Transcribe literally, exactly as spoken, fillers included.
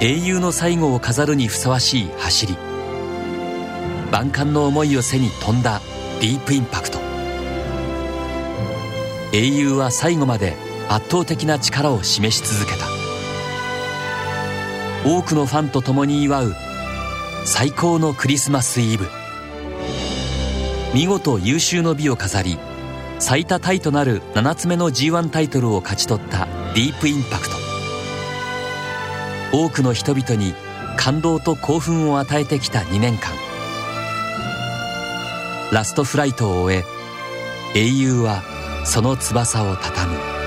英雄の最後を飾るにふさわしい走り、万感の思いを背に飛んだディープインパクト。英雄は最後まで圧倒的な力を示し続けた。多くのファンと共に祝う最高のクリスマスイブ。見事有終の美を飾り、最多タイとなるななつめの ジーワン タイトルを勝ち取ったディープインパクト。多くの人々に感動と興奮を与えてきたにねんかん。ラストフライトを終え、英雄はその翼を畳む。